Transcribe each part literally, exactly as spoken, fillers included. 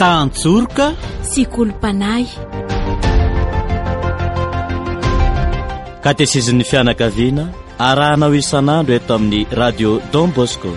tantsorika sy kolompanay. Ka tesezin'ny fianakaviana arahanao isan'andro eto amin'ny radio Don Bosco.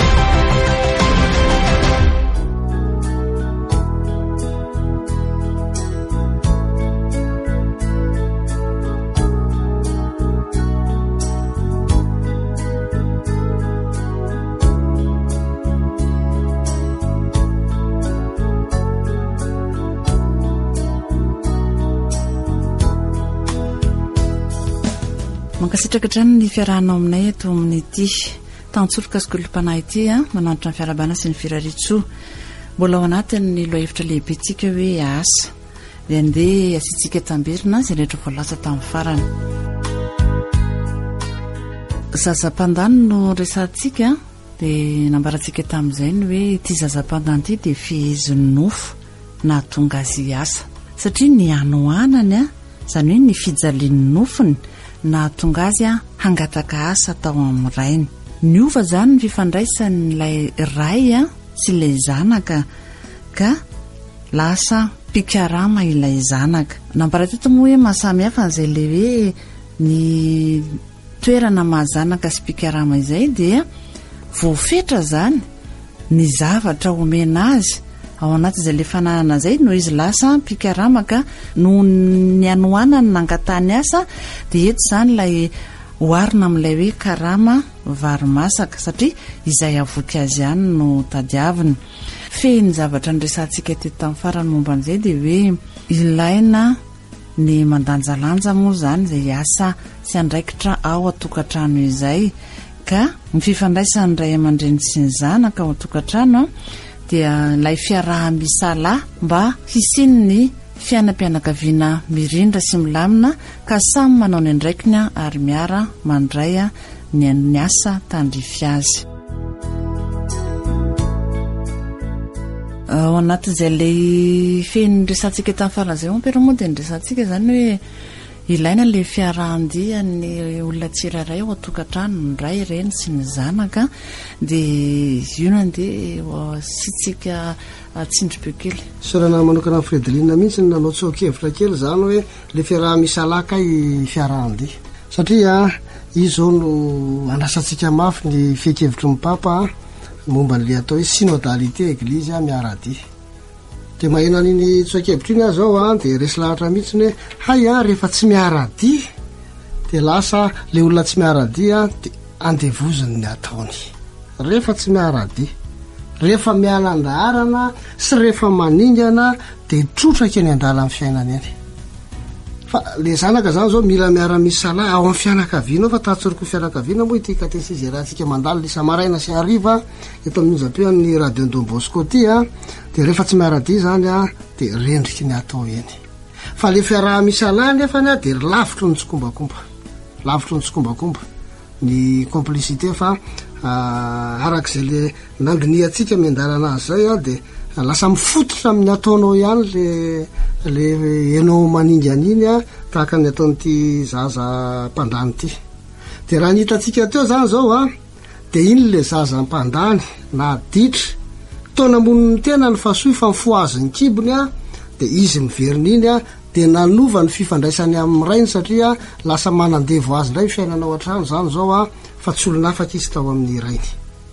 Mankasitraka trano ny fiarahanao aminay eto amin'ny ity tantsolika sy kolompanay ity a manandratra ny fiarabana sy ny firaritsoa. Mbola ao anatin'ny lohevitra lehibentsika hoe asa dia andeha asitsika tambirina izay rehetra voalasa tamin'ny farany. Zazam-pandany no resantsika dia nambarantsika tamin'izay ny hoe ity zazam-pandany ity dia fihezin'ny nofo na tonga azy asa satria ny anoanany a izany hoe ny fijalian'ny nofony na tonga azy a hangataka asa tao amin'ny rainy. Niova zany ny fifandraisan'ilay ray a sy ilay zanaka ka lasa pikarama ilay zanaka. Nambarantsika moa hoe mahasamihafa an'izay le hoe ny toerana mahazanaka sy pikarama izay dia voafetra zany ny zavatra omena azy ao anaty izay le fanahana izay no izy lasa pikaramaka no ny anoanany nangatany asa dia eto izany ilay oharina amin'ilay hoe karama varomasaka satria izay avoky azy ihany no tadiaviny. Fehiny zavatra nyresantsika teto tamin'ny farany momba an'izay dia hoe ilaina ny mandanjalanja moa zany izay asa sy andraikitra ao atokantrano izay ka ny fifandraisan'ny ray aman-dreny sy ny zanaka ao atokantrano dia ilay fiaraha-misalahy mba hisiny ny fiainam-pianakaviana mirindra sy milamina ka samy manao ny andraikiny ary miara mandray ny ny asa tandrify azy. Ao anatin'izay lay fehiny resantsika tamin'ny faran'izay ompera moa dia nyresantsika izany hoe ilaina le fiarahandia ny olona tsirairay ao atokantrano ny ray ireny sy ny zanaka dia ionany dia sitsika tsindry-be kely. Sorana manokana amin'ny Fredrina mihitsy nanao tsoakevitra kely zany hoe le fiaraha-misalaka i fiarahandia satria izy zao no anasantsika mafy ny fekevitry ny papa momba n'le atao hoe synodalité église miaradia. Dia mahena an'iny tsoakevitra iny azy ao a dia resy lahatra mihitsy hoe hay a rehefa tsy miaradia dia lasa le olona tsy miaradia dia andevoziny ny ataony. Rehefa tsy miaradia, rehefa mialan-daharana sy rehefa maningana dia trotraka ny andala amin'ny fiainana eny. Fa le zanaka zany zao mila miara-misalahy ao amin'ny fianakaviana fa tatsoriko fianakaviana moa ity katesisy rahantsika mandalo lisa maraina sy ariva eto amin'ny onjam-peon'ny radio Don Bosco ty a dia rehefa tsy miaradia zany a dia rendriky ny atao eny. Fa le fiaraha-misalahy nefany a dia lavitro ny tsikombakomba lavitro ny tsikombakomba ny complicité fa arak'izay le nanginiatsika miandalana azy zay a dia lasa mifototra amin'ny ataonao ihany le le enao maningana iny a tahaka ny ataon'ity zaza mpandany ity. Dia raha nitatsika teo zany zao a dia iny le zaza mpandany na ditra taona moniny tena ny fahasoa fa mifoa azy ny kibony a dia izy miverina iny a dia nanova ny fifandraisany amin'ny rainy satria lasa manandevo azy indray fiainanao an-trano zany zao a fa tsy olona afaka izy tao amin'ny rainy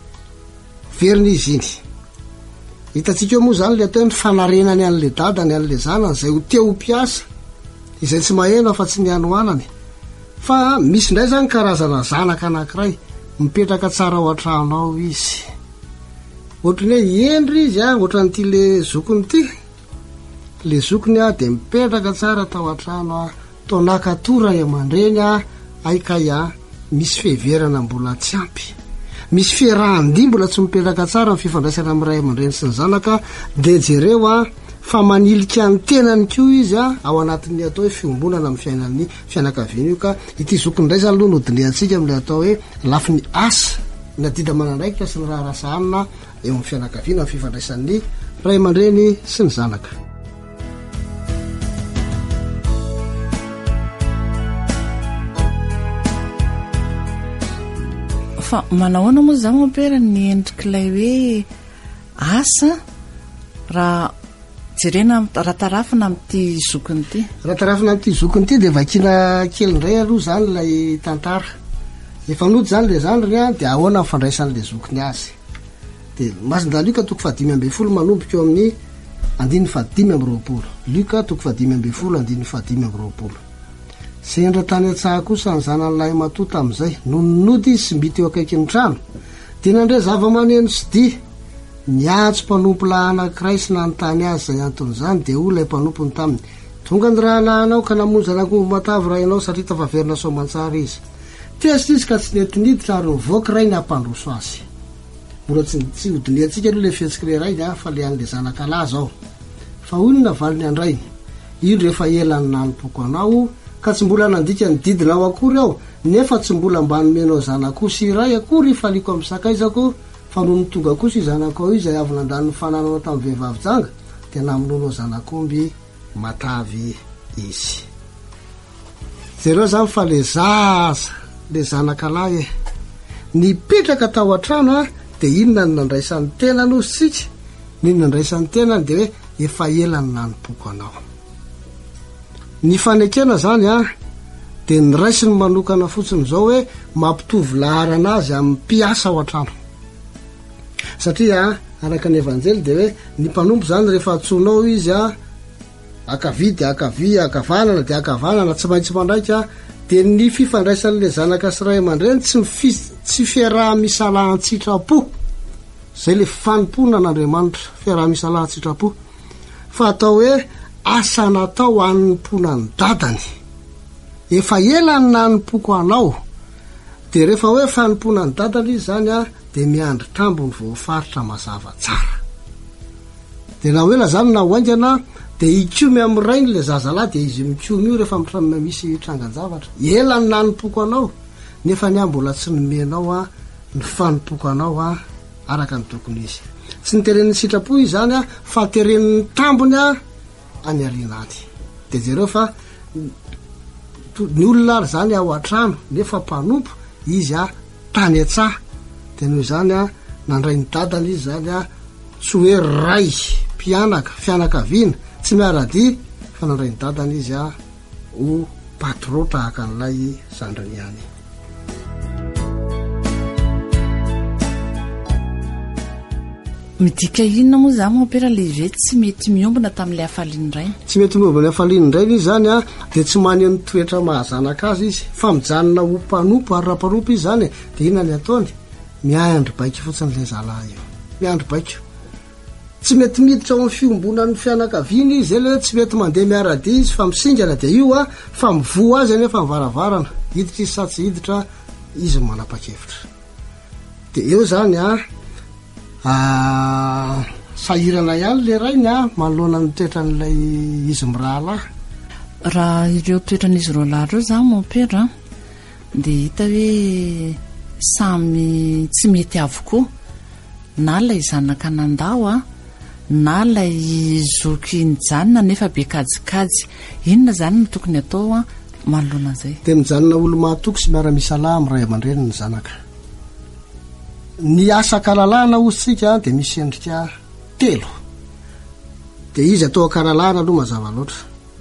verina izy iny. Hitatsika eo moa zany le atao ny fanarenany an'le dadany an'le zanany izay ho teo ho mpiasa izay tsy mahena fa tsy ny anoanany. Fa misy indray zany karazana zanaka anankiray mipetraka tsara ao an-trano ao izy ohatrany hoe endry izy a ohatran'ity le zokony ity le zokony a dia mipetraka tsara tao an-trano a tao nakatora aman-dreny a aikay a misy feheverana mbola tsy ampy, misy fiarahan-dia mbola tsy mipetraka tsara ny fifandraisana amin'ny ray aman-dreny sy ny zanaka dia jereo a fa manilika ny tenany koa izy a ao anatin'ny atao hoe fiombonana amin'ny fiainan'ny fianakaviana io. Ka ity zokony indray zany aloha nodiniantsika amin'ilay atao hoe lafi ny asa ny adida manandraikitra sy ny raha rasahanina eo amin'ny fianakaviana amin'ny fifandraisan'ny ray aman-dreny sy ny zanaka. Fa manahoana moa zany opera ny endrik'ilay hoe asa raha jerena rahatarafina am'ty zokiny ity rahatarafina am'ty zokiny ity de vakina kely ndray aloha zany lay tantara efa nody zany le zandriny a de ahoana mifandraisan'le zokiny azy de masindra lioka toko fahadimy ambe folo manomboka eo amin'ny andiny fahadimy amby roapolo lioka toko fahadimy ambe folo andiny fahadimy amby roapolo sendra tany an-tsaha kosa ny zanan'lay matota am'izay nononody izy sy mby teo akaiky ny trano de nandre zava-maneno sy di miantso mpanompo lahy anankiray sy nanontany azy zay anton'izany de o lay mpanompony taminy tonga ny raha lahanao ka namonjy anakombo matavy raha ianao satria tafaverina soamantsara izy tiasy izy ka tsy netiniditra ary nivoaka ray ny ampandroso azy mbola tsy tsy hodiny atsika aloha le fihetsiky rerainy a fa le an'le zanakala zao fa onona valiny andrainy ino rehefa elany nanompoko anao ka tsy mbola nandika ny didinao akory aho nefa tsy mbola mba nomenao zanako sy iray akory faliko amin'ny sakaizako fa noho nitonga kosa i zanako izy avy nandany fananao tamin'ny vehivavy janga de namononao zanakomby matavy izy zereo zany fa le zaza le zanakalahy e nipetraka tao an-trano a de inona ny nandraisan'ny tena no sika nino nandraisan'ny tenany de hoe efa elany nanompoko anao ny fanekena zany a de ny raisy ny manokana fotsiny zao hoe mampitovy laharana azy amin'ny mpiasa ao an-trano satria araka ny evanjely de hoe ny mpanompo zany rehefa atsonao izy a akavy de akavy akavanana de akavanana tsy maintsy mandraika de ny fifandraisan'le zanaka sy ray aman-dreny tsy mifi tsy fiaraha misalahan-tsitrapo zay le fanompona n'Andriamanitra fiaraha misalahan-tsitrapo fa atao hoe asa natao anompona ny dadany efa elany nanompoko anao de rehefa hoe fanompona ny dadany izy zany a de miandry tambony voafaritra mazava tsara de na hoela zany na hoaingana de ikomy amin'ny rainy le zazalahy de izy mikomy io rehefa mitrama misy trangan-javatra elany nanompoko anao nefa ny ambola tsy nomenao a ny fanompoko anao a araka ny tokony izy tsy niteren'ny sitrapo izy zany a fa teren'ny tambony a any arinany de jereo fa ny olona ary zany ao an-trano nefa mpanompo izy a tany atsaha de noho zany a nandray ny dadany izy zany a tsy hoe ray mpianaka fianakaviana tsy miarady fa nandray ny dadany izy a ho patro tahaka an'ilay zandrany any midika inona moa zany mampera lehive tsy mety miombona tamin'ilay hafaliany ray tsy mety miombona hafaliany ray izy zany a de tsy maneno toetra mahazanaka azy izy fa mijanona ho mpanompo ary raha-mpanompo izy zany de inona ny ataony miandry baiky fotsiny le zalahy io miandry baiky tsy mety miditra ao amin'ny fiombona ny fianakaviana izy zay le tsy mety mandeha miarady izy fa misingana de io a fa mivo azy anefa mivaravarana hiditra izy sa tsy hiditra izy manapa-kevitra de eo zany a sahirana ihany le rainy a manoloana ny toetran'ilay izy mirahalahy raha ireo toetran'izy ro lahy reo zany mampera de hita hoe samy tsy mety avokoa na lay zanaka nandao a na lay zoky nijanona nefa be kajikajy inona zany no tokony atao a manoloana zay de mijanona olo mahatoky sy miara-misalahy amin'ny ray aman-dreny ny zanaka ny asa kalalahana ositsika de misy endrika telo de izy atao akalalahana aloha mazava loatra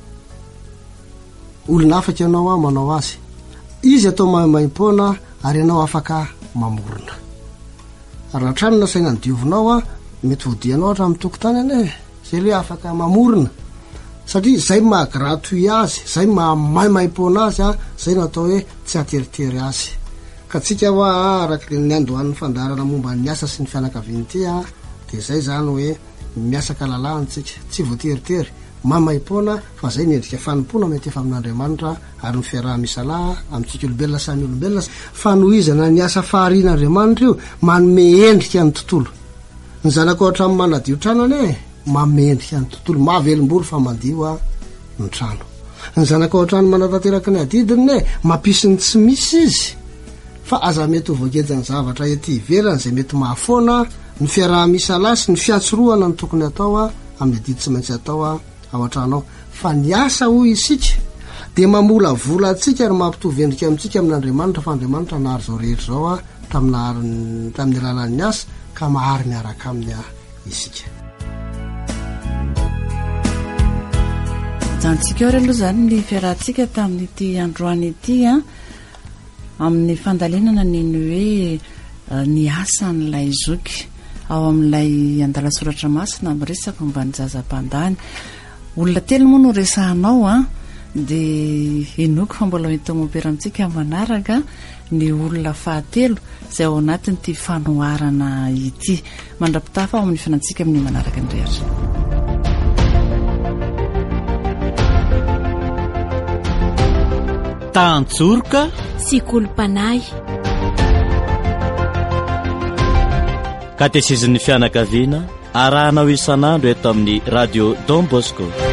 olona afaka ianao a manao azy izy atao mahimaimpona ary ianao afaka mamorona ary raha trano nasaina ny diovinao a mety vodianao hatra amin'ny tokotany ane zay le afaka mamorona satria zay mahagratoy azy zay mahimaimpona azy a zay no atao hoe tsy ateritery azy ka tsika hoa araky ny andohan'ny fandarana momba ny asa sy ny fianakaviany ty a de zay zany hoe miasaka lalahanytsika tsy voateritery mamaipona fa zay nyendrika fanompona mety efa amin'Andriamanitra ary ny fiaraha misalaha amintsika olombelona samy olombelona fa nohizana ny asa faharian'Andriamanitra io manome endrika ny tontolo ny zanaka ohatra amin'ny manadio trano ane manome endrika ny tontolo mahavelom-bolo fa mandio a ny trano ny zanaka ohatra ny manatanteraky ny adidiny ne mampisy ny tsy misy izy fa aza mety ho voakejany zavatra ety ivelany zay mety mahafoana ny fiaraha misalaha sy ny fiatsoroana ny tokony atao a amin'ny adidy tsy maintsy atao a ao an-tranao fa ny asa hoy isika de mamola vola atsika ary mampitovy endrika amintsika amin'Andriamanitra fa Andriamanitra nahary zao rehetra zao a tamin'ny tamin'ny alalan'ny asa ka mahary miaraka amin'ny a isika jantsika eo ry aloha zany ny fiarahantsika tamin'nyity androany ity a amin'ny fandalenana neny hoe ny asan'ilay zoky ao amin'ilay andalasoratra masina miresaka mba ny zazam-pandany. Olona telo moa no resahanao a dia enoko fa mbola entomopera amintsika manaraka ny olona fahatelo izay ao anatin'ity fanoharana ity. Mandrapitafa ao amin'ny finantsika amin'ny manaraka ny rehetra. Tantsorika sy kolompanay. Katesizin'ny fianakaviana arahanao isan'andro eto amin'ny radio Don Bosco.